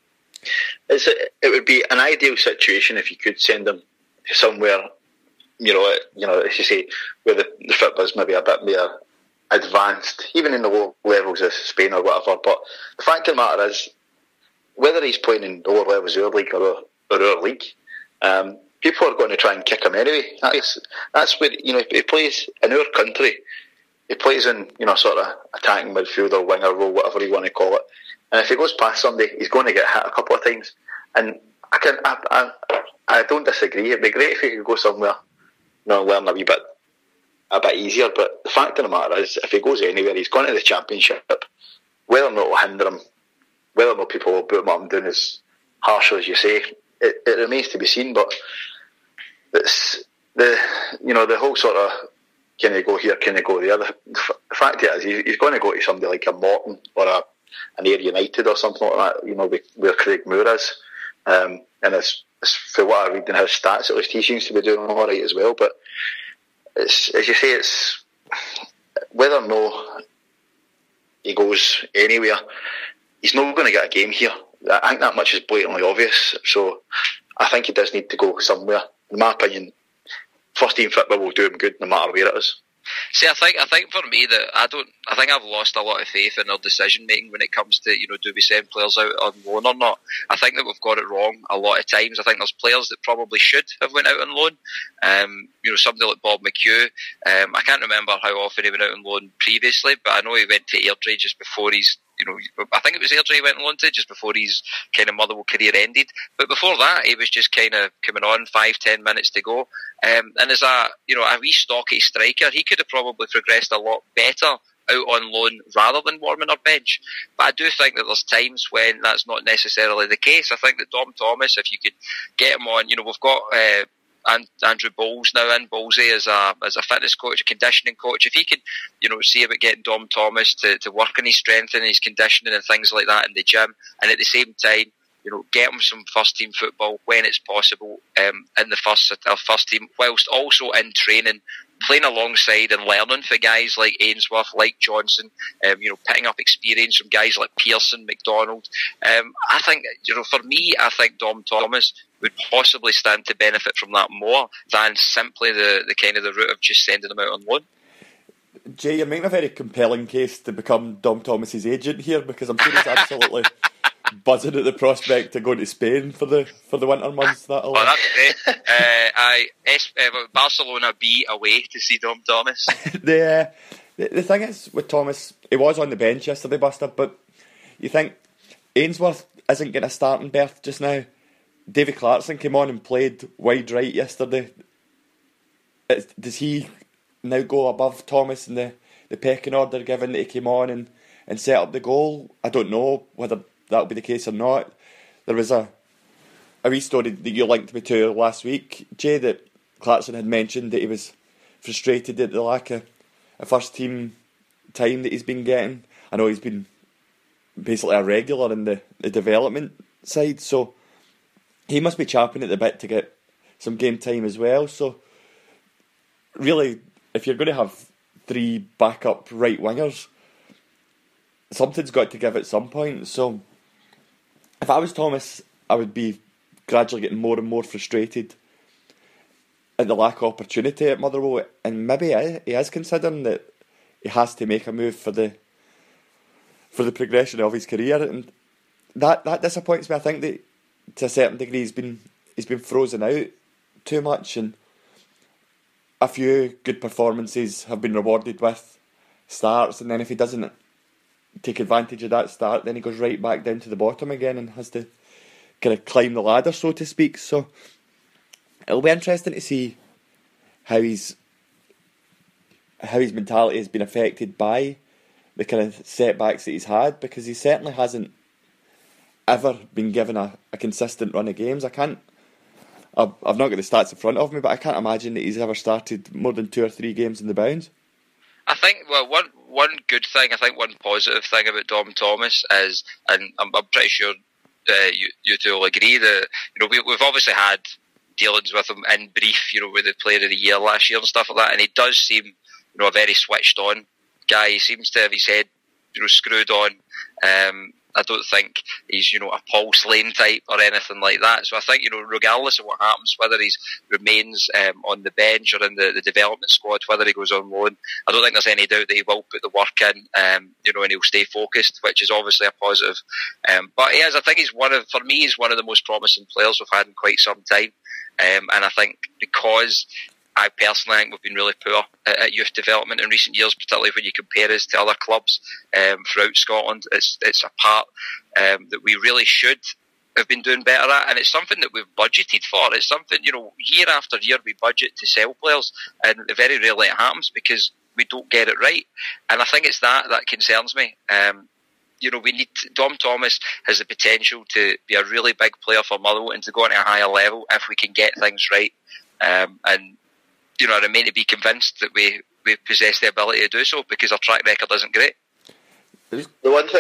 It's a, it would be an ideal situation if you could send him to somewhere, you know, you know, as you say, where the, the football's maybe a bit more advanced, even in the low levels of Spain or whatever. But the fact of the matter is, whether he's playing in lower levels of our league or, or our league, um, people are going to try and kick him anyway. That's that's where, you know, if he plays in our country, he plays in, you know, sort of attacking midfield or winger role, whatever you want to call it. And if he goes past somebody, he's going to get hit a couple of times. And I can, I, I, I don't disagree. It'd be great if he could go somewhere, you know, learn a wee bit, a bit easier. But the fact of the matter is, if he goes anywhere, he's going to the Championship. Whether or not it will hinder him, whether or not people will boot him up and down as harsh as you say, it, it remains to be seen. But it's the, you know, the whole sort of, can he go here, can he go there? The, the fact is, he's going to go to somebody like a Morton or a an Ayr United or something like that, you know, where Craig Moore is. Um, and it's, it's, for what I read in his stats, at least he seems to be doing all right as well. But it's, as you say, it's whether or no he goes anywhere, he's not going to get a game here. I think that much is blatantly obvious. So I think he does need to go somewhere. In my opinion, first team football will do him good no matter where it is. See, I think I think for me that I don't. I think I've lost a lot of faith in their decision making when it comes to, you know, do we send players out on loan or not. I think that we've got it wrong a lot of times. I think there's players that probably should have went out on loan. Um, you know, somebody like Bob McHugh. Um, I can't remember how often he went out on loan previously, but I know he went to Airdrie just before he's. You know, I think it was Airdrie he went on loan to just before his kind of Motherwell career ended. But before that, he was just kind of coming on five, ten minutes to go. Um, and as a, you know, a wee stocky striker, he could have probably progressed a lot better out on loan rather than warming our bench. But I do think that there's times when that's not necessarily the case. I think that Dom Thomas, if you could get him on, you know, we've got uh, and Andrew Bowles now in, Bowlesy as a as a fitness coach, a conditioning coach. If he could, you know, see about getting Dom Thomas to, to work on his strength and his conditioning and things like that in the gym, and at the same time, you know, get him some first team football when it's possible um, in the first uh, first team, whilst also in training, playing alongside and learning for guys like Ainsworth, like Johnson, um, you know, picking up experience from guys like Pearson, McDonald. Um, I think, you know, for me, I think Dom Thomas would possibly stand to benefit from that more than simply the, the kind of the route of just sending him out on loan. Jay, you're making a very compelling case to become Dom Thomas's agent here, because I'm sure he's absolutely buzzing at the prospect of going to Spain for the for the winter months. That'll oh, that's great. uh, I S, uh, Barcelona B away to see Dom Thomas. the, uh, the the thing is with Thomas, he was on the bench yesterday, Buster. But you think Ainsworth isn't getting a starting berth just now? Davy Clarkson came on and played wide right yesterday. It's, does he now go above Thomas in the, the pecking order, given that he came on and, and set up the goal? I don't know whether that'll be the case or not. There was a a wee story that you linked me to last week, Jay, that Clarkson had mentioned that he was frustrated at the lack of a first team time that he's been getting. I know he's been basically a regular in the, the development side, so he must be champing at the bit to get some game time as well. So really, if you're going to have three backup right wingers, something's got to give at some point. So if I was Thomas, I would be gradually getting more and more frustrated at the lack of opportunity at Motherwell, and maybe he is considering that he has to make a move for the for the progression of his career, and that that disappoints me. I think that to a certain degree he's been he's been frozen out too much, and a few good performances have been rewarded with starts, and then if he doesn't take advantage of that start, then he goes right back down to the bottom again and has to kind of climb the ladder, so to speak. So it'll be interesting to see how he's how his mentality has been affected by the kind of setbacks that he's had, because he certainly hasn't ever been given a, a consistent run of games. I can't I've, I've not got the stats in front of me, but I can't imagine that he's ever started more than two or three games in the bounds. I think, well, one one good thing, I think one positive thing about Dom Thomas is, and I'm, I'm pretty sure uh, you, you two will agree, that, you know, we, we've obviously had dealings with him in brief, you know, with the Player of the Year last year and stuff like that, and he does seem, you know, a very switched on guy. He seems to have his head, you know, screwed on. Um, I don't think he's, you know, a Paul Slane type or anything like that. So I think, you know, regardless of what happens, whether he remains um, on the bench or in the, the development squad, whether he goes on loan, I don't think there's any doubt that he will put the work in, um, you know, and he'll stay focused, which is obviously a positive. Um, but he is, I think he's one of, for me, he's one of the most promising players we've had in quite some time. Um, and I think because I personally think we've been really poor at, at youth development in recent years, particularly when you compare us to other clubs um, throughout Scotland. It's it's a part um, that we really should have been doing better at, and it's something that we've budgeted for. It's something, you know, year after year we budget to sell players, and very rarely it happens because we don't get it right. And I think it's that that concerns me. Um, you know, we need to, Dom Thomas has the potential to be a really big player for Motherwell and to go on a higher level if we can get things right. Um, and you know, I remain to be convinced that we, we possess the ability to do so, because our track record isn't great. The one thing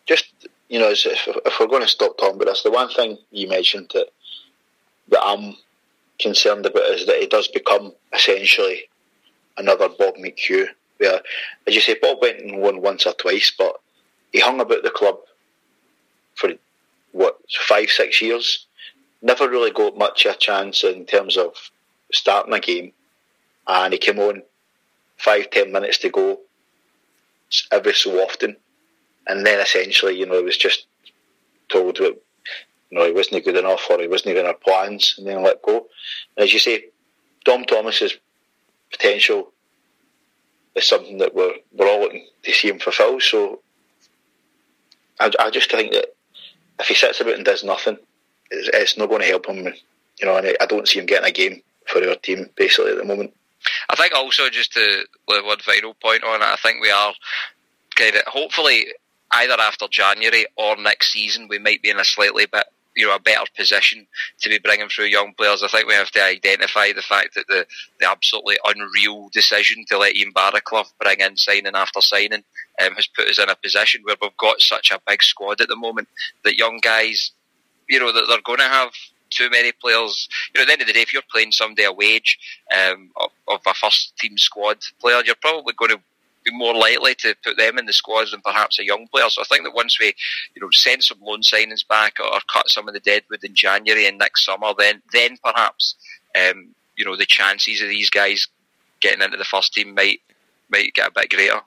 just, you know, if, if we're going to stop talking about this, the one thing you mentioned that, that I'm concerned about is that he does become essentially another Bob McHugh, where, as you say, Bob went and won once or twice, but he hung about the club for, what, five, six years, never really got much of a chance in terms of starting a game, and he came on five, ten minutes to go every so often, and then essentially, you know, he was just told that, you know, he wasn't good enough or he wasn't in our plans, and then let go. And as you say, Dom Thomas's potential is something that we're we're all looking to see him fulfil. So I, I just think that if he sits about and does nothing, it's, it's not going to help him. You know, and I don't see him getting a game for our team basically at the moment. I think also, just to leave one final point on it, I think we are kind of, hopefully either after January or next season, we might be in a slightly bit, you know, a better position to be bringing through young players. I think we have to identify the fact that the, the absolutely unreal decision to let Ian Barraclough bring in signing after signing um, has put us in a position where we've got such a big squad at the moment that young guys, you know, that they're going to have too many players. You know, at the end of the day, if you're playing somebody a wage um, of, of a first team squad player, you're probably going to be more likely to put them in the squads than perhaps a young player. So I think that once we, you know, send some loan signings back or, or cut some of the deadwood in January and next summer, then then perhaps um, you know, the chances of these guys getting into the first team might might get a bit greater.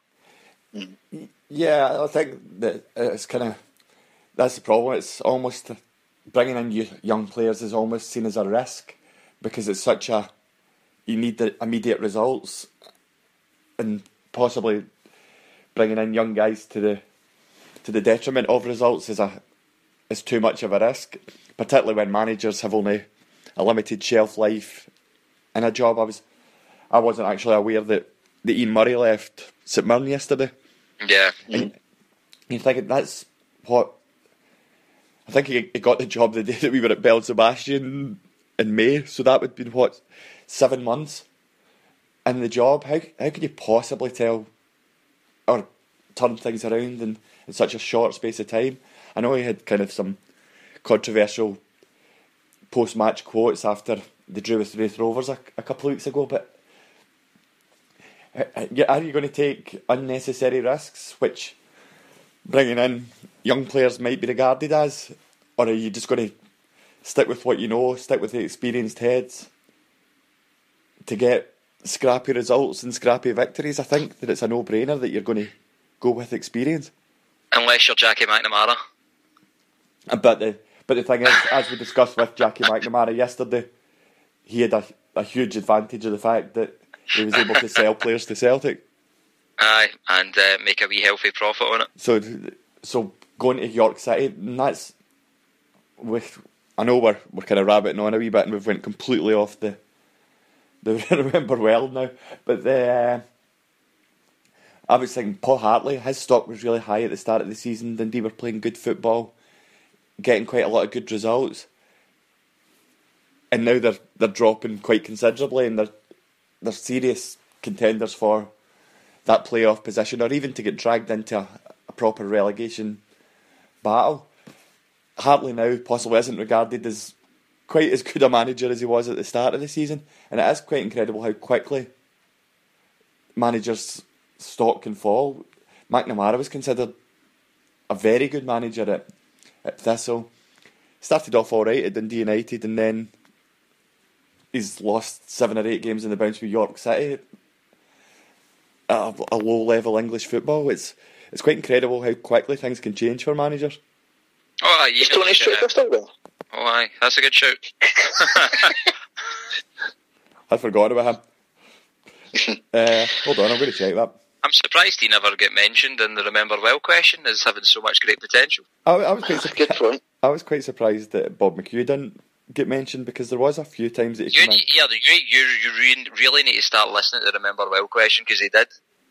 Yeah, I think that it's kind of, that's the problem. It's almost bringing in young players is almost seen as a risk because it's such a, you need the immediate results, and possibly bringing in young guys to the to the detriment of results is a is too much of a risk, particularly when managers have only a limited shelf life in a job. I was I wasn't actually aware that, that Ian Murray left St Mirren yesterday. Yeah, and you think that's what I think he, he got the job the day that we were at Belle Sebastian in May, so that would be what, seven months in the job. How how could you possibly tell or turn things around in, in such a short space of time? I know he had kind of some controversial post-match quotes after they drew with Raith Rovers a, a couple of weeks ago, but are you going to take unnecessary risks, which bringing in young players might be regarded as, or are you just going to stick with what you know, stick with the experienced heads to get scrappy results and scrappy victories? I think that it's a no-brainer that you're going to go with experience. Unless you're Jackie McNamara. But the, but the thing is, as we discussed with Jackie McNamara yesterday, he had a, a huge advantage of the fact that he was able to sell players to Celtic. Aye, and uh, make a wee healthy profit on it. So, so going to York City, and that's with. I know we're we're kind of rabbiting on a wee bit, and we've went completely off the the remember well now. But the uh, I was thinking Paul Hartley, his stock was really high at the start of the season. Dundee were playing good football, getting quite a lot of good results, and now they're they're dropping quite considerably, and they're they're serious contenders for that playoff position, or even to get dragged into a, a proper relegation battle. Hartley now possibly isn't regarded as quite as good a manager as he was at the start of the season, and it is quite incredible how quickly managers' stock can fall. McNamara was considered a very good manager at, at Thistle. Started off alright at Dundee United, and then he's lost seven or eight games in the bounce with York City at a, a low-level English football. It's it's quite incredible how quickly things can change for managers. Oh, aye, you Tony Stricker still there? Oh, aye, that's a good shout. I'd forgotten about him. uh, hold on, I'm going to check that. I'm surprised he never get mentioned in the Remember Well question as having so much great potential. I, I was quite surprised. Good point. I was quite surprised that Bob McHugh didn't get mentioned, because there was a few times that he you, came in. Yeah, you, you, you really, really need to start listening to the Remember Well question, because he did.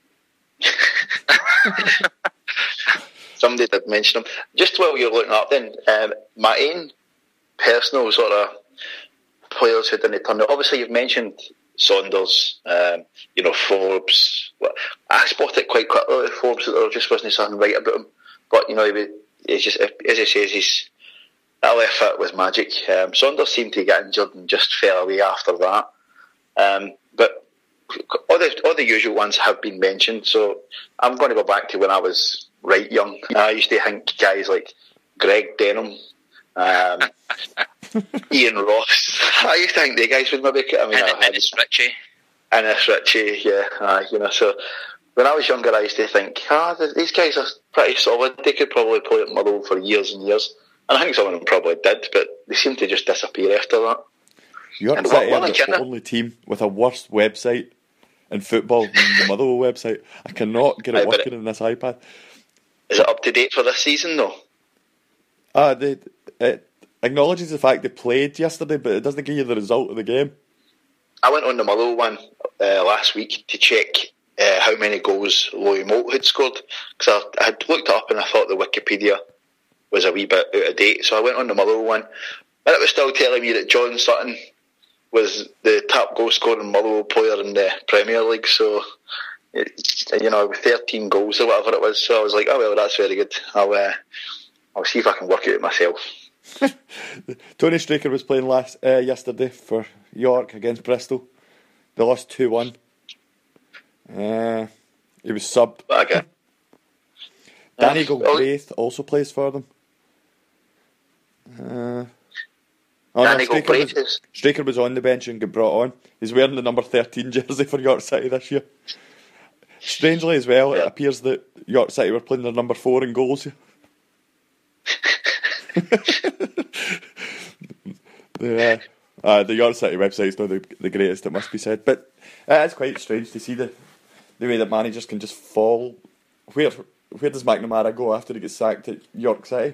Somebody did mention him. Just while you're looking up then, um, my own personal sort of players who didn't turn out. Obviously you've mentioned Saunders, um, you know, Forbes. I spotted quite quickly with Forbes that there just wasn't something right about him. but you know, he, he's just as he says, he's that left foot was magic. Um, Saunders seemed to get injured and just fell away after that. Um, but all the all the usual ones have been mentioned. So I'm going to go back to when I was right young. I used to think guys like Greg Denham, um, Ian Ross. I used to think they guys would maybe. I mean, and I, Innes Ritchie. Innes Ritchie, yeah, uh, you know. So when I was younger, I used to think, ah, these guys are pretty solid. They could probably play at Motherwell for years and years. And I think some of them probably did, but they seem to just disappear after that. York City are the only team with a worse website in football than the Motherwell website. I cannot get it Right, working it, on this iPad. Is it up to date for this season, though? Ah, they, it acknowledges the fact they played yesterday, but it doesn't give you the result of the game. I went on the Motherwell one uh, last week to check uh, how many goals Louis Moult had scored, because I, I had looked it up and I thought the Wikipedia was a wee bit out of date, so I went on the Motherwell one, and it was still telling me that John Sutton was the top goal scoring Motherwell player in the Premier League. So, it, you know, with thirteen goals or whatever it was. So I was like, oh well, that's very good. I'll uh, I'll see if I can work it out myself. Tony Straker was playing last uh, yesterday for York against Bristol. They lost two one. Uh, he was subbed. Okay. Danny Yeah. Galbraith also plays for them. Uh, oh Danny no, Straker Galbraith was, is- Straker was on the bench and got brought on. He's wearing the number thirteen jersey for York City this year. Strangely as well, it appears that York City were playing their number four in goals. the, uh, uh, the York City website is not the, the greatest, it must be said. But uh, it's quite strange to see the, the way that managers can just fall. Where where does McNamara go after he gets sacked at York City?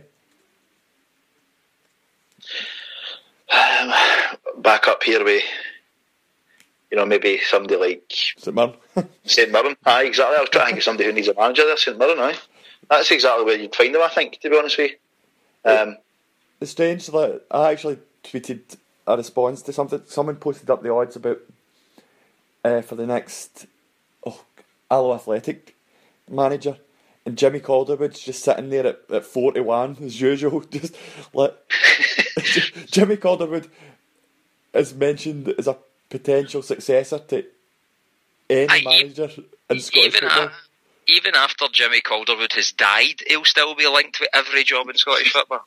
Um, back up here with, you know, maybe somebody like St Mirren. St Mirren. Aye, exactly. I was trying to think of somebody who needs a manager there, St Mirren, aye. That's exactly where you'd find them, I think, to be honest with you. Um, It's strange that I actually tweeted a response to something. Someone posted up the odds about uh, for the next oh, Allo Athletic manager, and Jimmy Calderwood's just sitting there at, at forty-one as usual. Just like Jimmy Calderwood is mentioned as a potential successor to any Aye, manager in Scottish even, football. a, even after Jimmy Calderwood has died, he'll still be linked with every job in Scottish football.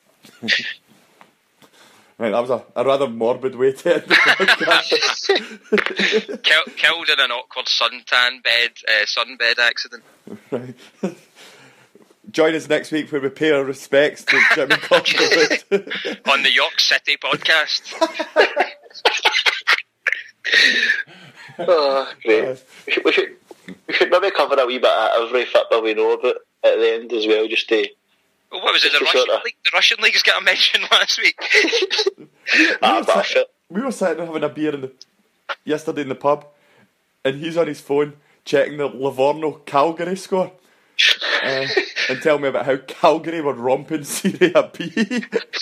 Right, that was a, a rather morbid way to end the podcast. Kill, killed in an awkward suntan bed, uh, sunbed accident. Right. Join us next week where we pay our respects to Jimmy Calderwood. On the York City podcast. oh, great. We should, we, should, we should maybe cover a wee bit of every football we know about at the end as well, just to... Well, what was it, the just to Russian sorta- League? The Russian League's got a mention last week. Ah, we, but I were feel- sit, we were sitting having a beer in the, yesterday in the pub, and he's on his phone checking the Livorno Calgary score. Uh, and tell me about how Calgary were romping Serie B. He's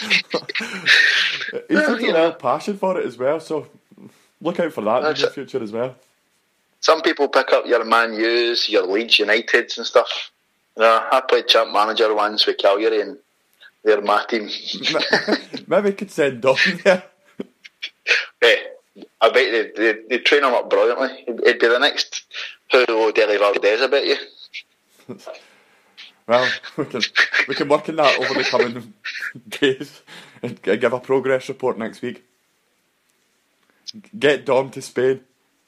got you a know. real passion for it as well, so look out for that That's in the it. future as well. Some people pick up your Man U's, your Leeds Uniteds and stuff. You know, I played champ manager once with Calgary and they're my team. Maybe we could send Don there. Hey, I bet they, they, they train him up brilliantly. It'd be the next Paulo Deli Valdez, I bet you. Well, we can we can work on that over the coming days and g- give a progress report next week. Get Dom to Spain.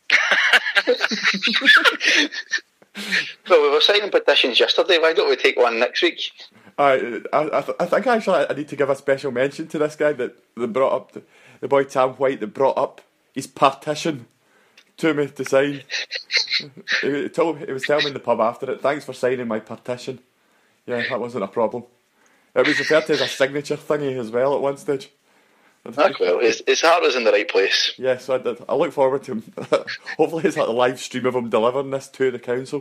Well, we were signing petitions yesterday. Why don't we take one next week? I I I, th- I think actually I need to give a special mention to this guy that, that brought up the, the boy Tam White that brought up his partition to me to sign. he, told, he was telling me in the pub after it, thanks for signing my partition. Yeah, that wasn't a problem. It was referred to as a signature thingy as well at one stage. Ah, well, his, his heart was in the right place. Yeah, so I did. I look forward to him. Hopefully it's like a live stream of him delivering this to the council.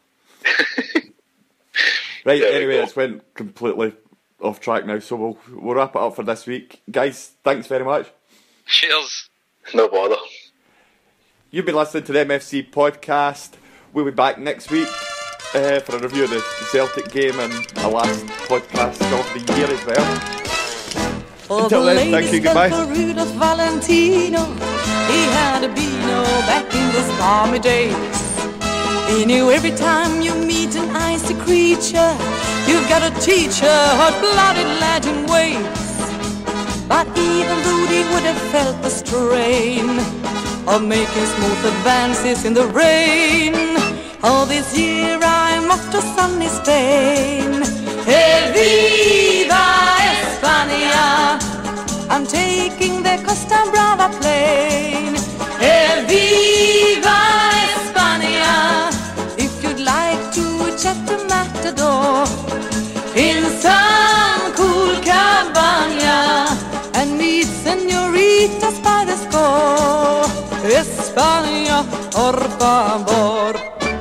Right, There we anyway, go. it's went completely off track now, so we'll, we'll wrap it up for this week. Guys, thanks very much. Cheers. No bother. You've been listening to the M F C podcast. We'll be back next week. uh, for a review of the Celtic game and the last podcast of the year as well. Until then, thank you, goodbye. For Rudolph Valentino, he had a beano back in the stormy days. He knew every time you meet an icy creature, you've got to teach her hot-blooded Latin ways. But even though he would have felt the strain of making smooth advances in the rain, all this year I'm off to sunny Spain. Hey, viva España! I'm taking the Costa Brava plane. Hey, viva España! If you'd like to chat to Matador in some cool cabana and meet senoritas by the score, España, por favor.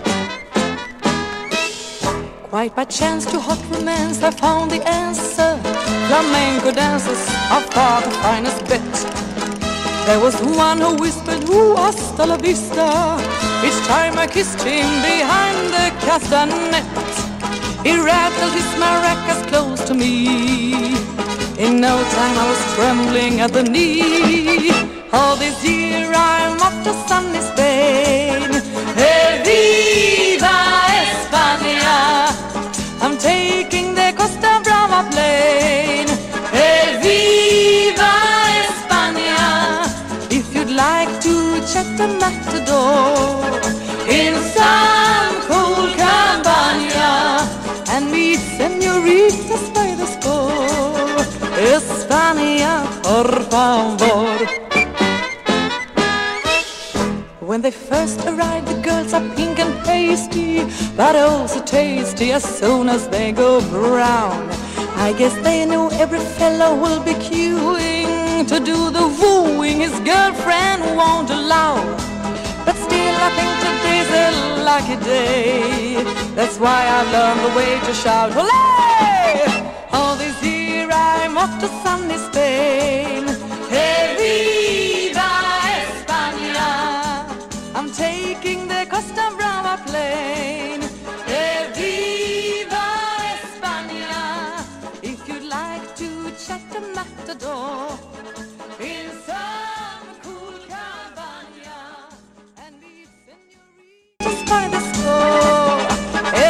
Quite by chance to hot romance I found the answer. Flamenco dancers are far the finest bit. There was one who whispered, ooh, hasta la vista, each time I kissed him behind the castanet. He rattled his maracas close to me. In no time I was trembling at the knee. All this year I'm off to sunny Spain. Hey, viva España! I'm taking the Costa Brava plane. Hey, viva España! If you'd like to chat to Matador in some cool cabana and meet senoritas by the score, España, por favor. When they first arrive, the girls are pink and pasty, but also tasty as soon as they go brown. I guess they know every fellow will be queuing to do the wooing his girlfriend won't allow. But still I think today's a lucky day. That's why I've learned the way to shout, Olé! All this year I'm off to sunny Spain. Hey, viva España! I'm taking the Costa Brava plane. Hey, viva España! If you'd like to chat to Matador in